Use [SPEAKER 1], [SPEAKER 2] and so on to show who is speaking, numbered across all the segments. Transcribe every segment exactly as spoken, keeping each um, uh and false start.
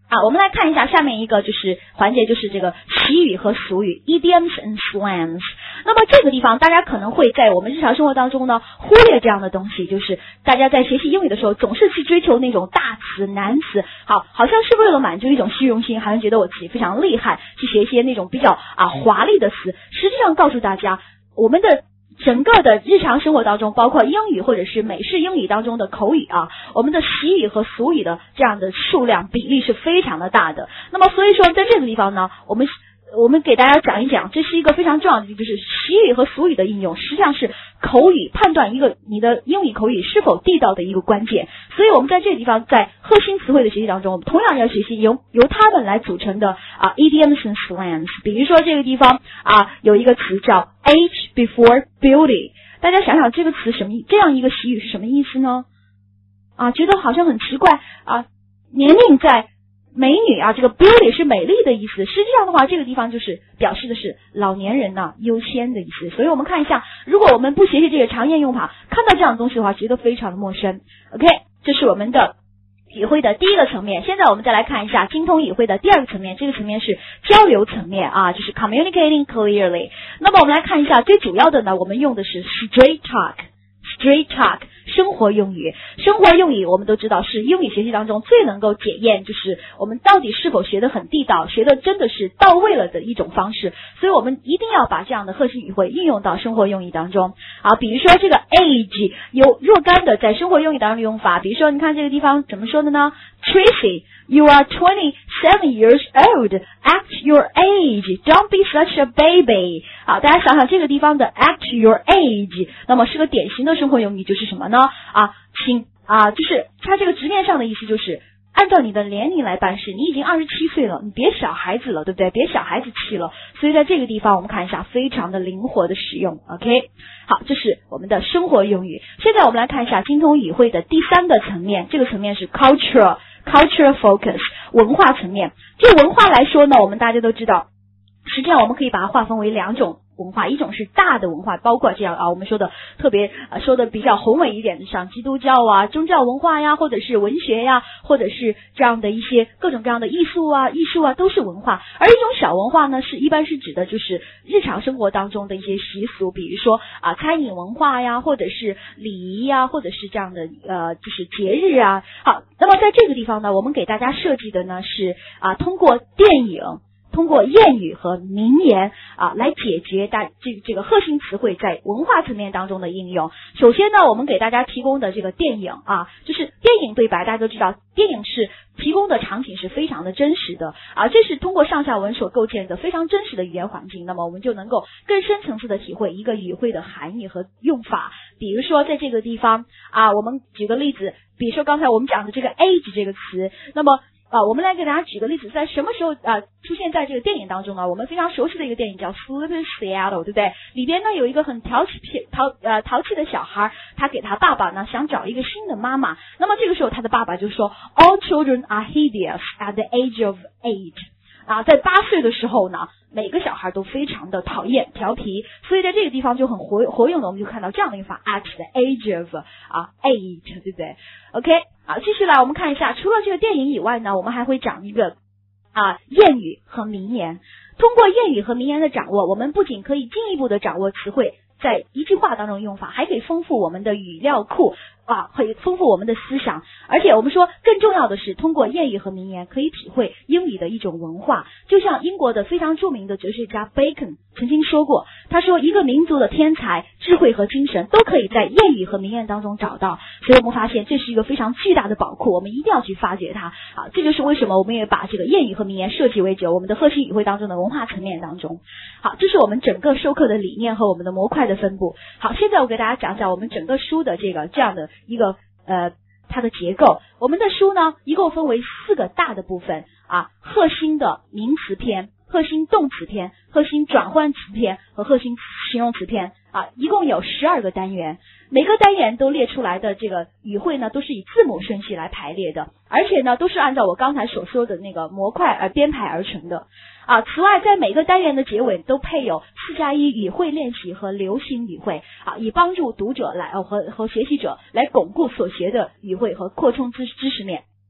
[SPEAKER 1] 啊，我们来看一下下面一个就是环节，就是这个习语和俗语 idioms and slangs。那么这个地方大家可能会在我们日常生活当中呢忽略这样的东西，就是大家在学习英语的时候总是去追求那种大词难词，好，好像是为了满足一种虚荣心，好像觉得我自己非常厉害，去学一些那种比较啊华丽的词。实际上告诉大家，我们的整个的日常生活当中，包括英语或者是美式英语当中的口语啊，我们的习语和俗语的这样的数量比例是非常的大的。那么所以说在这个地方呢，我们我们给大家讲一讲，这是一个非常重要的，就是习语和俗语的应用，实际上是口语判断一个你的英语口语是否地道的一个关键。所以我们在这个地方，在核心词汇的学习当中，我们同样要学习由由他们来组成的啊 idioms and slangs。比如说这个地方啊有一个词叫 age before beauty， 大家想想这个词什么这样一个习语是什么意思呢？啊，觉得好像很奇怪啊，年龄在美女啊，这个 beauty 是美丽的意思，实际上的话这个地方就是表示的是老年人呢优先的意思。所以我们看一下，如果我们不学习这个常见用法，看到这样的东西的话觉得非常的陌生。 OK， 这是我们的语汇的第一个层面。现在我们再来看一下精通语汇的第二个层面，这个层面是交流层面啊，就是 communicating clearly。 那么我们来看一下，最主要的呢，我们用的是 straight talk。Straight talk， 生活用语。生活用语我们都知道是英语学习当中最能够检验，就是我们到底是否学得很地道，学得真的是到位了的一种方式。所以我们一定要把这样的核心语汇应用到生活用语当中。好，比如说这个 age 有若干的在生活用语当中的用法，比如说你看这个地方怎么说的呢？ Tracy, you are twenty-seven years old. Act your age. Don't be such a baby. 好，大家想想这个地方的 act your age， 那么是个典型的生活用语，就是什么呢？啊，请啊，就是它这个直面上的意思就是按照你的年龄来办事，你已经二十七岁了，你别小孩子了，对不对？别小孩子气了。所以在这个地方我们看一下，非常的灵活的使用。 OK， 好，这是我们的生活用语。现在我们来看一下精通语汇的第三个层面，这个层面是 cultural cultural focus， 文化层面。就文化来说呢，我们大家都知道，实际上我们可以把它划分为两种文化，一种是大的文化，包括这样啊，我们说的特别呃说的比较宏伟一点的，像基督教啊、宗教文化呀，或者是文学呀，或者是这样的一些各种各样的艺术啊、艺术啊，都是文化。而一种小文化呢，是一般是指的就是日常生活当中的一些习俗，比如说啊餐饮文化呀，或者是礼仪呀，或者是这样的呃就是节日啊。好，那么在这个地方呢，我们给大家设计的呢是啊通过电影。通过谚语和名言啊来解决大这这个核心词汇在文化层面当中的应用。首先呢，我们给大家提供的这个电影啊，就是电影对白，大家都知道，电影是提供的场景是非常的真实的啊，这是通过上下文所构建的非常真实的语言环境，那么我们就能够更深层次的体会一个语汇的含义和用法。比如说在这个地方啊，我们举个例子，比如说刚才我们讲的这个 age 这个词，那么啊，我们来给大家举个例子，在什么时候啊出现在这个电影当中呢？我们非常熟悉的一个电影叫 Sleepless Seattle， 对不对？里边呢有一个很淘气淘呃淘气的小孩，他给他爸爸呢想找一个新的妈妈。那么这个时候他的爸爸就说 All children are hideous at the age of eight。啊，在八岁的时候呢，每个小孩都非常的讨厌、调皮，所以在这个地方就很活活用的，我们就看到这样的一个法 at the age of 啊 eight， 对不对 ？OK， 好，继续来我们看一下，除了这个电影以外呢，我们还会讲一个啊谚语和名言。通过谚语和名言的掌握，我们不仅可以进一步的掌握词汇在一句话当中用法，还可以丰富我们的语料库啊，可以丰富我们的思想。而且我们说更重要的是，通过谚语和名言可以体会英语的一种文化。就像英国的非常著名的哲学家 Bacon 曾经说过，他说一个民族的天才、智慧和精神都可以在谚语和名言当中找到。所以我们发现这是一个非常巨大的宝库，我们一定要去发掘它啊！这就是为什么我们也把这个谚语和名言设计为我们的核心语汇当中的文化层面当中。好，这是我们整个授课的理念和我们的模块的分布。好，现在我给大家讲讲我们整个书的这个这样的一个呃它的结构。我们的书呢一共分为四个大的部分啊，核心的名词篇、核心动词篇、核心转换词篇和核心形容词篇啊，一共有十二个单元。每个单元都列出来的这个语汇呢，都是以字母顺序来排列的，而且呢，都是按照我刚才所说的那个模块而编排而成的啊。此外，在每个单元的结尾都配有四加一语汇练习和流行语汇啊，以帮助读者来、呃、和和学习者来巩固所学的语汇和扩充知知识面。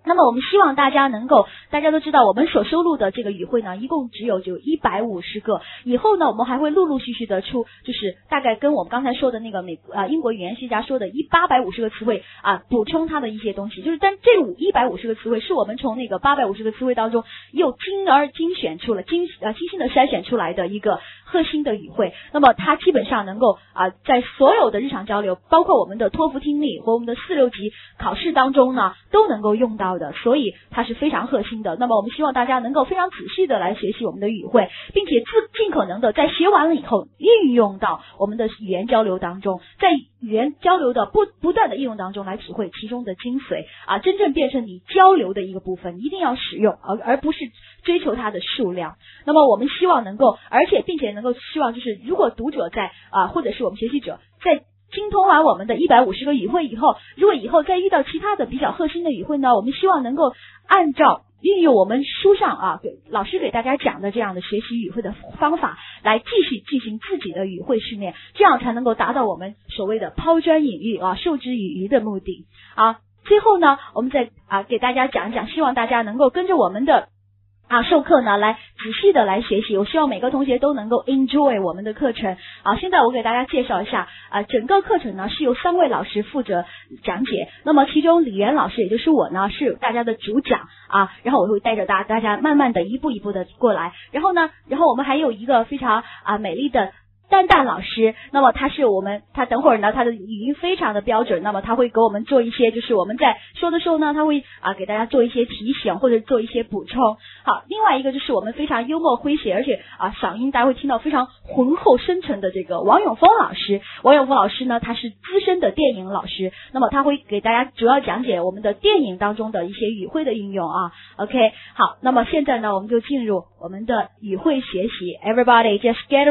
[SPEAKER 1] 那么我们希望大家能够，大家都知道我们所收录的这个语汇呢，一共只有就一百五十个。以后呢，我们还会陆陆续续的出，就是大概跟我们刚才说的那个美啊、呃、英国语言学家说的一八百五十个词汇啊，补充它的一些东西。就是但这五一百五十个词汇是我们从那个八百五十个词汇当中又精而精选出了精呃精心的筛选出来的一个核心的语汇。那么它基本上能够啊、呃、在所有的日常交流，包括我们的托福听力和我们的四六级考试当中呢，都能够用到的，所以它是非常核心的。那么我们希望大家能够非常仔细的来学习我们的语汇，并且自尽可能的在学完了以后运用到我们的语言交流当中，在语言交流的不不断的应用当中来体会其中的精髓啊，真正变成你交流的一个部分，一定要使用，而而不是追求它的数量。那么我们希望能够，而且并且能够希望就是如果读者在啊，或者是我们学习者在精通完我们的一百五十个语汇以后，如果以后再遇到其他的比较核心的语汇呢，我们希望能够按照运用我们书上啊给老师给大家讲的这样的学习语汇的方法来继续进行自己的语汇训练，这样才能够达到我们所谓的抛砖引玉啊授之以渔的目的啊。最后呢，我们再啊给大家讲一讲，希望大家能够跟着我们的啊，授课呢，来仔细的来学习。我希望每个同学都能够 enjoy 我们的课程。啊，现在我给大家介绍一下，啊，整个课程呢是由三位老师负责讲解。那么其中李源老师，也就是我呢，是大家的主讲啊。然后我会带着大大家慢慢的一步一步的过来。然后呢，然后我们还有一个非常啊美丽的蛋蛋老师，那么他是我们，他等会儿呢，他的语音非常的标准，那么他会给我们做一些，就是我们在说的时候呢，他会啊给大家做一些提醒或者做一些补充。好，另外一个就是我们非常幽默诙谐，而且啊嗓音大家会听到非常浑厚深沉的这个王永峰老师。王永峰老师呢，他是资深的电影老师，那么他会给大家主要讲解我们的电影当中的一些语汇的运用啊。OK， 好，那么现在呢，我们就进入我们的语汇学习。Everybody just get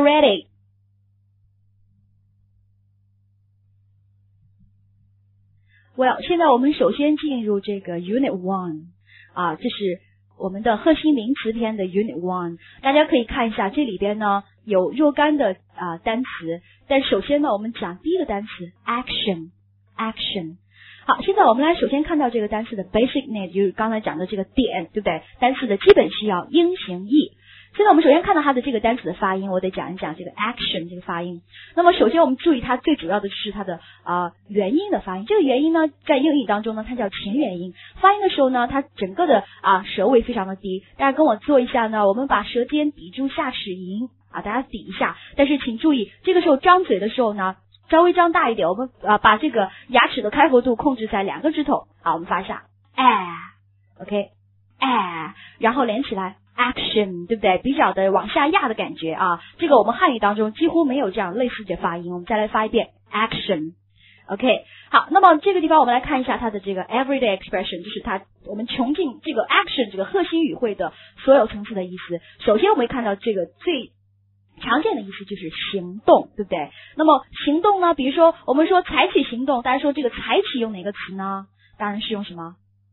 [SPEAKER 1] ready。Well， 现在我们首先进入这个 Unit One 啊，这是我们的核心名词篇的 Unit One。大家可以看一下，这里边呢有若干的啊单词，但首先呢，我们讲第一个单词 action，action。好，现在我们来首先看到这个单词的 basic need， 就是刚才讲的这个点，对不对？单词的基本需要应形义。现在我们首先看到它的这个单词的发音，我得讲一讲这个 action 这个发音。那么首先我们注意它最主要的是它的啊、呃、元音的发音。这个元音呢，在英语当中呢，它叫前元音。发音的时候呢，它整个的啊舌位非常的低。大家跟我做一下呢，我们把舌尖抵住下齿龈啊，大家抵一下。但是请注意，这个时候张嘴的时候呢，稍微张大一点，我们啊把这个牙齿的开合度控制在两个指头。好，我们发一下，哎 ，OK， 哎，然后连起来。action， 对不对？比较的往下压的感觉啊，这个我们汉语当中几乎没有这样类似的发音。我们再来发一遍 action，OK， 好，那么这个地方我们来看一下它的这个 everyday expression， 就是它我们穷尽这个 action 这个核心语汇的所有层次的意思。首先我们会看到这个最常见的意思就是行动，对不对？那么行动呢，比如说我们说采取行动，大家说这个采取用哪个词呢？当然是用什么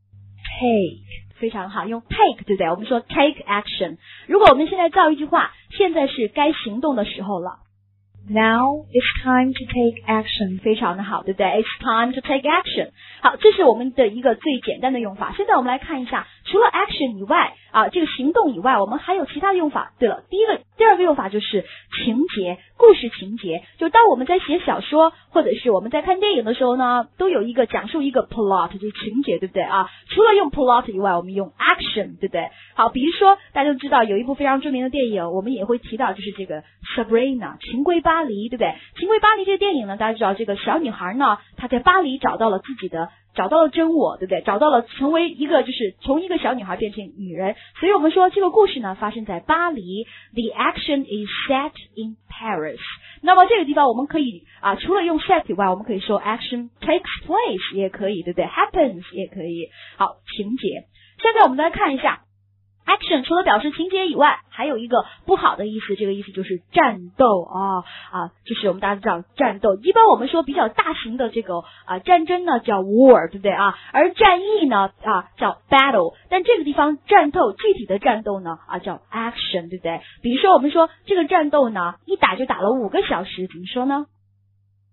[SPEAKER 1] take。非常好，用 take， 对不对？我们说 take action。如果我们现在造一句话，现在是该行动的时候了。Now it's time to take action， 非常的好，对不对？ It's time to take action。好，这是我们的一个最简单的用法。现在我们来看一下，除了 action 以外啊，这个行动以外，我们还有其他的用法。对了，第一个、第二个用法就是情节，故事情节。就当我们在写小说或者是我们在看电影的时候呢，都有一个讲述一个 plot， 就是情节，对不对啊？除了用 plot 以外，我们用 action， 对不对？好，比如说大家都知道有一部非常著名的电影，我们也会提到，就是这个 Sabrina 情归巴黎，对不对？情归巴黎这个电影呢，大家知道这个小女孩呢，她在巴黎找到了自己的找到了真我，对不对？找到了成为一个就是从一个小女孩变成女人，所以我们说这个故事呢发生在巴黎。The action is set in Paris。那么这个地方我们可以啊，除了用 set 以外，我们可以说 action takes place 也可以，对不对？ happens 也可以。好，情节。现在我们来看一下。action 除了表示情节以外，还有一个不好的意思，这个意思就是战斗啊啊，就是我们大家知道战斗，一般我们说比较大型的这个啊战争呢叫 war， 对不对啊？而战役呢啊叫 battle， 但这个地方战斗具体的战斗呢啊叫 action， 对不对？比如说我们说这个战斗呢一打就打了五个小时，怎么说呢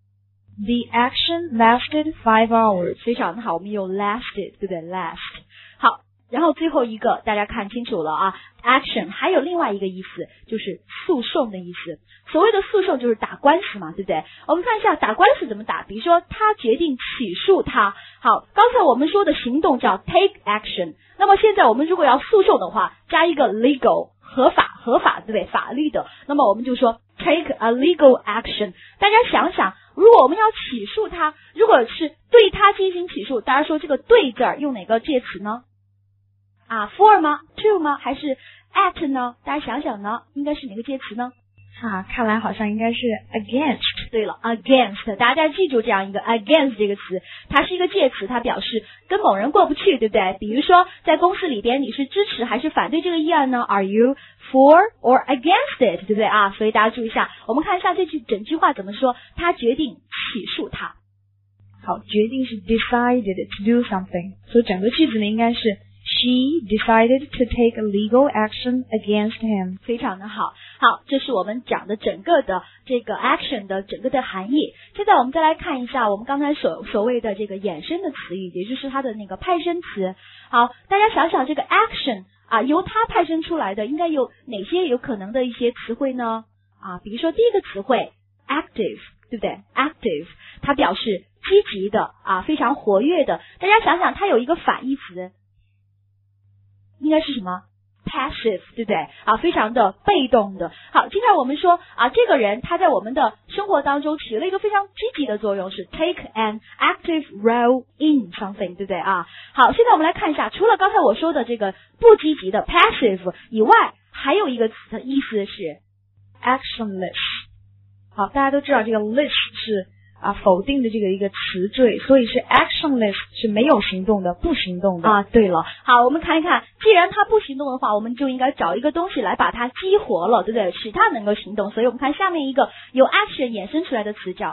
[SPEAKER 1] ？The action lasted five hours， 非常好，我们用 lasted， 对不对 ？last。好， 然后最后一个大家看清楚了啊 ，action 还有另外一个意思就是诉讼的意思。所谓的诉讼就是打官司嘛，对不对？我们看一下打官司怎么打，比如说他决定起诉他。好，刚才我们说的行动叫 take action， 那么现在我们如果要诉讼的话，加一个 legal 合法合法，对不对？法律的，那么我们就说 take a legal action。大家想想，如果我们要起诉他，如果是对他进行起诉，大家说这个对字儿用哪个介词呢？啊 for 吗 to 吗还是 at 呢？大家想想呢，应该是哪个介词呢？
[SPEAKER 2] 啊，看来好像应该是 against。
[SPEAKER 1] 对了 against， 大家记住这样一个 against 这个词，它是一个介词，它表示跟某人过不去，对不对？比如说在公司里边你是支持还是反对这个议案呢？ Are you for or against it， 对不对啊？所以大家注意一下，我们看一下这句整句话怎么说。他决定起诉他。
[SPEAKER 2] 好，决定是 decided to do something， 所以整个句子呢应该是She decided to take a legal action against him。
[SPEAKER 1] 非常的好。好，这是我们讲的整个的这个 action 的整个的含义。现在我们再来看一下我们刚才所所谓的这个衍生的词语，也就是它的那个派生词。好，大家想想这个 action 啊，由它派生出来的应该有哪些有可能的一些词汇呢？啊，比如说第一个词汇 active， 对不对？ active 它表示积极的啊，非常活跃的。大家想想它有一个反义词，应该是什么 ？passive， 对不对？啊，非常的被动的。好，经常我们说啊，这个人他在我们的生活当中起了一个非常积极的作用，是 take an active role in something， 对不对啊？好，现在我们来看一下，除了刚才我说的这个不积极的 passive 以外，还有一个词的意思是
[SPEAKER 2] actionless。好，大家都知道这个 less 是啊，否定的这个一个词缀，所以是 actionless， 是没有行动的，不行动的
[SPEAKER 1] 啊。对了，好，我们看一看，既然它不行动的话，我们就应该找一个东西来把它激活了，对不对？使它能够行动。所以我们看下面一个由 action 衍生出来的词叫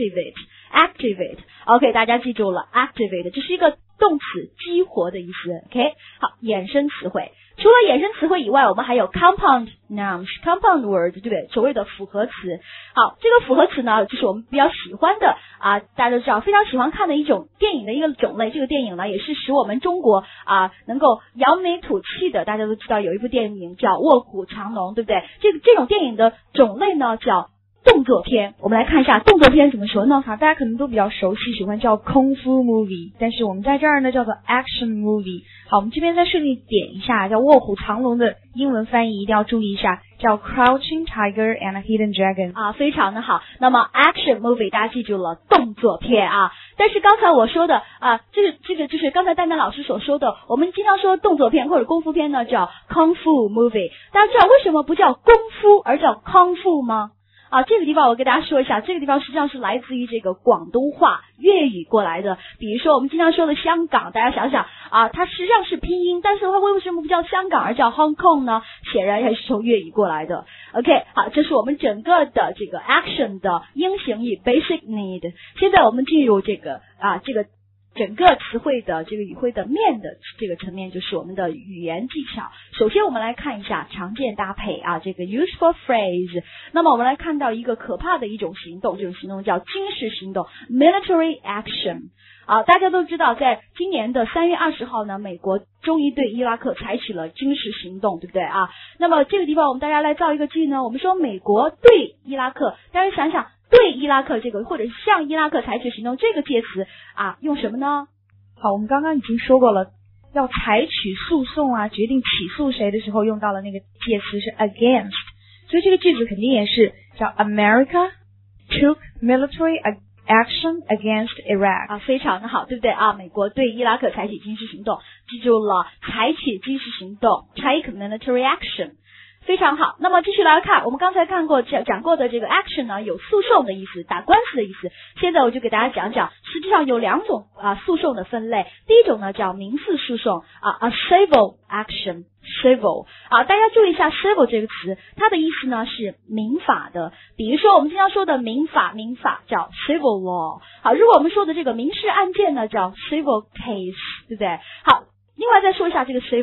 [SPEAKER 1] activate。activate，OK， 大家记住了 ，activate 这是一个动词，激活的意思。OK， 好，衍生词汇。除了衍生词汇以外，我们还有 compound nouns、compound words， 对不对？所谓的复合词。好，这个复合词呢，就是我们比较喜欢的啊，大家都知道非常喜欢看的一种电影的一个种类。这个电影呢，也是使我们中国啊能够扬眉吐气的。大家都知道有一部电影叫《卧虎藏龙》，对不对？这个这种电影的种类呢叫动作片。我们来看一下动作片怎么说呢？
[SPEAKER 2] 好，大家可能都比较熟悉，喜欢叫功夫 movie， 但是我们在这儿呢叫做 action movie。好，我们这边再顺利点一下，叫卧虎藏龙的英文翻译一定要注意一下，叫 Crouching Tiger and Hidden Dragon。
[SPEAKER 1] 啊，非常的好。那么 action movie 大家记住了，动作片啊。但是刚才我说的啊，这个这个就是刚才丹丹老师所说的，我们经常说动作片或者功夫片呢叫 Kung Fu movie。大家知道为什么不叫功夫而叫 Kung Fu 吗？啊，这个地方我给大家说一下，这个地方实际上是来自于这个广东话粤语过来的。比如说我们经常说的香港，大家想想啊，它实际上是拼音，但是它为什么不叫香港而叫 Hong Kong 呢？显然也是从粤语过来的。OK， 好，这是我们整个的这个 action 的英型语 basic need。现在我们进入这个啊这个整个词汇的这个语汇的面的这个层面，就是我们的语言技巧。首先我们来看一下常见搭配啊，这个 useful phrase。那么我们来看到一个可怕的一种行动，这种行动叫军事行动 military action。啊，大家都知道，在今年的三月二十号呢，美国终于对伊拉克采取了军事行动，对不对啊？那么这个地方我们大家来造一个句呢，我们说美国对伊拉克，大家想想对伊拉克这个或者是向伊拉克采取行动这个介词啊，用什么呢？
[SPEAKER 2] 好，我们刚刚已经说过了，要采取诉讼啊，决定起诉谁的时候用到了那个介词是 against， 所以这个句子肯定也是叫 America took military action against Iraq。
[SPEAKER 1] 啊，非常的好，对不对啊？美国对伊拉克采取军事行动，记住了，采取军事行动 take military action。非常好，那么继续来看，我们刚才看过讲讲过的这个 action 呢，有诉讼的意思，打官司的意思。现在我就给大家讲讲，实际上有两种啊诉讼的分类。第一种呢叫民事诉讼啊 ，a civil action，civil 啊，大家注意一下 civil 这个词，它的意思呢是民法的。比如说我们经常说的民法，民法叫 civil law。好，如果我们说的这个民事案件呢叫 civil case， 对不对？好。另外再说一下这个 civil，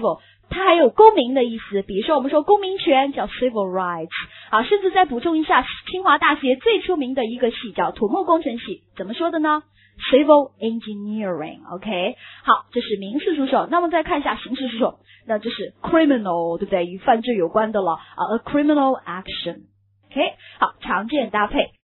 [SPEAKER 1] 它还有公民的意思，比如说我们说公民权叫 civil rights， 好，甚至再补充一下，清华大学最出名的一个系叫土木工程系，怎么说的呢？ Civil engineering，OK， 好，这是民事诉讼。那么再看一下刑事诉讼，那就是 criminal， 对不对？与犯罪有关的了啊 ，a criminal action，OK， 好，常见搭配。